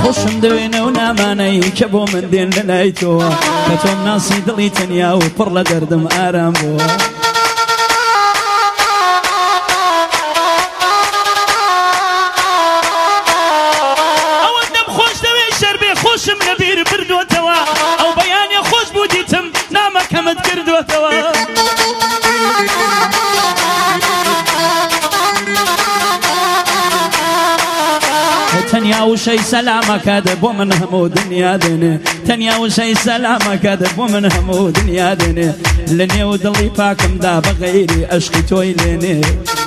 خۆشم دەوێنە و نامانەی کە بۆ من دێن لە لای تۆوە کە تۆم ناسی دڵی تەنیا و پڕ لە دەردم ئارام بووە خۆشم لەبیر بردووەتەوە ئەو بەیانێ خۆش بوو دیتم نامەکەمت کردووەتەوە تەنیا وشەی سەلامەکەدە بۆ من هەموو دنیا دێنێ تەنیا وشەی سەلامەکەدە بۆ من هەموو دنیا دێنێ لە نێو دڵی پاکمدا بەغەیری عەشقی تۆی لێنێ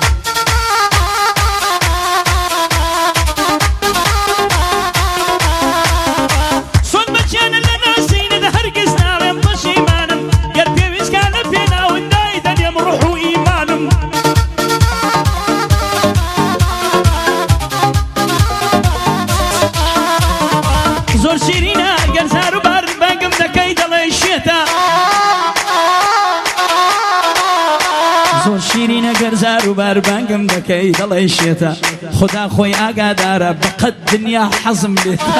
زۆر شیرینە گەرزار و بار بەنگم دەکەی دەڵێ شێتە زۆر شیرینە گەرزار و بار بەنگم دەکەی دەڵێ شێتە خدا خۆی ئاگادارە بەقەت دنیا حەزم لێتە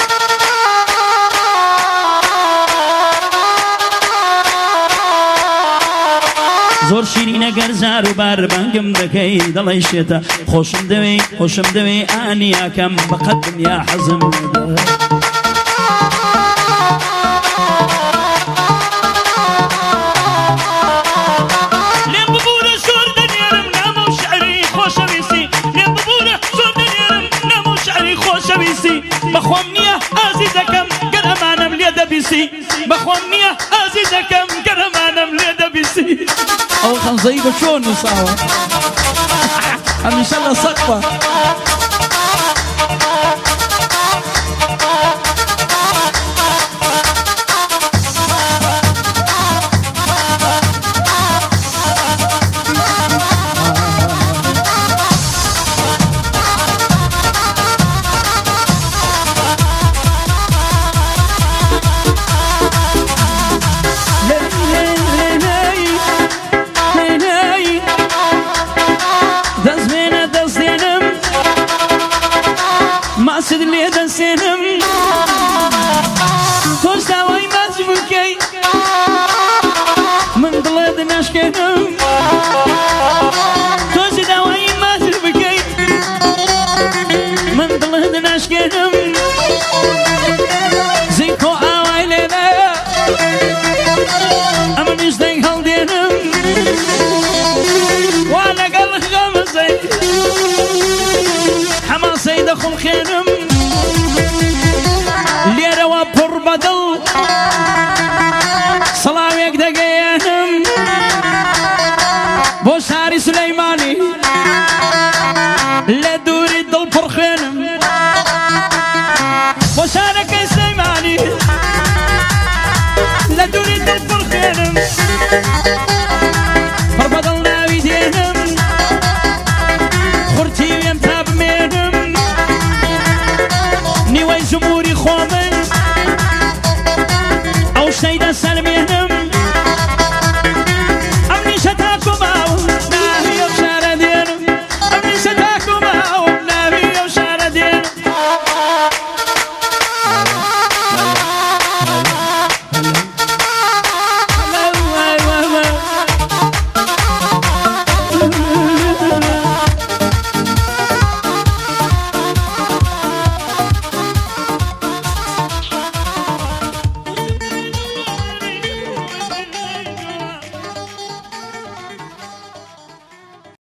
زۆر شیرینە گەرزار و بار بەنگم دەکەی دەڵێ شێتە خۆشم دەوێ ئانیاکەم بەقەت دنیا حەزم لێتە بەخۆم نییە ئازیزەکەم گەر ئەمانم لێ دەبیسی بەخۆم نییە ئازیزەکەم گەر ئەمانم لێ دەبیسی ئەو خەنزەی بە چۆن نووساوە هەمیشە لە سەقفە ماسد لێ دەسێنم تۆش داوای ماچ بکەی من دڵێت ناشکێنم تۆش داوای ماچ بکەی من دڵێت ناشکێنم زیکۆ ئاوای لێنایە ئەمنیش دەنگ هەڵدێنم وا لەگەڵ غەمزەی حەماسەی دەخۆم خێنم